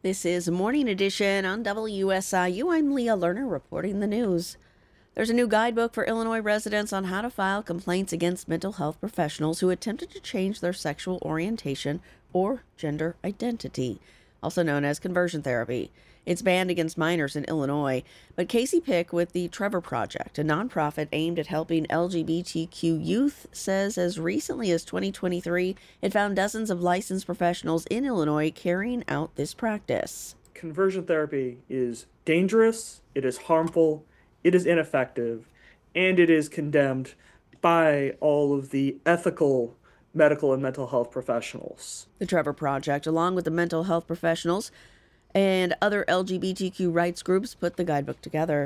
This is Morning Edition on WSIU. I'm Leah Lerner reporting the news. There's a new guidebook for Illinois residents on how to file complaints against mental health professionals who attempted to change their sexual orientation or gender identity, also known as conversion therapy. It's banned against minors in Illinois, but Casey Pick with the Trevor Project, a nonprofit aimed at helping LGBTQ youth, says as recently as 2023, it found dozens of licensed professionals in Illinois carrying out this practice. Conversion therapy is dangerous, it is harmful, it is ineffective, and it is condemned by all of the ethical medical and mental health professionals. The Trevor Project, along with the mental health professionals and other LGBTQ rights groups, put the guidebook together.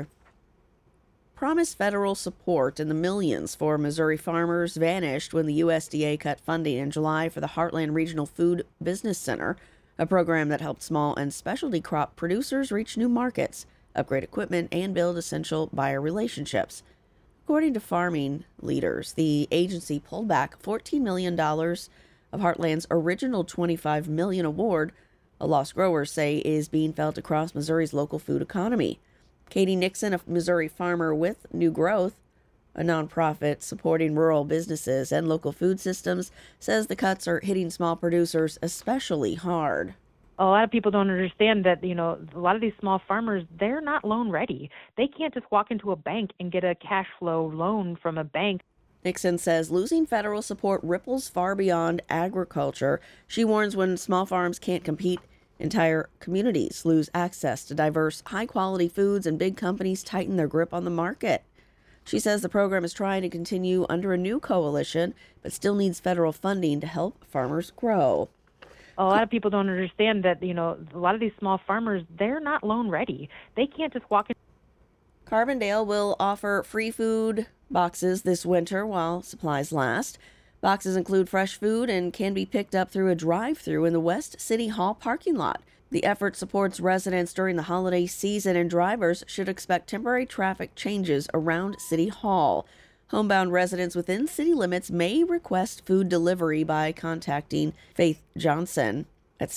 Promised federal support in the millions for Missouri farmers vanished when the USDA cut funding in July for the Heartland Regional Food Business Center, a program that helped small and specialty crop producers reach new markets, upgrade equipment, and build essential buyer relationships. According to farming leaders, the agency pulled back $14 million of Heartland's original $25 million award, a loss growers say is being felt across Missouri's local food economy. Katie Nixon, a Missouri farmer with New Growth, a nonprofit supporting rural businesses and local food systems, says the cuts are hitting small producers especially hard. A lot of people don't understand that, a lot of these small farmers, they're not loan ready. They can't just walk into a bank and get a cash flow loan from a bank. Nixon says losing federal support ripples far beyond agriculture. She warns when small farms can't compete, entire communities lose access to diverse, high-quality foods and big companies tighten their grip on the market. She says the program is trying to continue under a new coalition, but still needs federal funding to help farmers grow. A lot of people don't understand that, a lot of these small farmers, they're not loan ready. They can't just walk in. Carbondale will offer free food boxes this winter while supplies last. Boxes include fresh food and can be picked up through a drive-thru in the West City Hall parking lot. The effort supports residents during the holiday season, and drivers should expect temporary traffic changes around City Hall. Homebound residents within city limits may request food delivery by contacting Faith Johnson at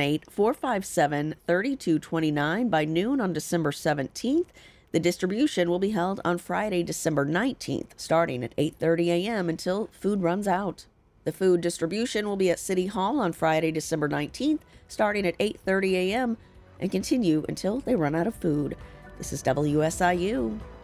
618-457-3229 by noon on December 17th. The distribution will be held on Friday, December 19th, starting at 8:30 a.m. until food runs out. The food distribution will be at City Hall on Friday, December 19th, starting at 8:30 a.m. and continue until they run out of food. This is WSIU.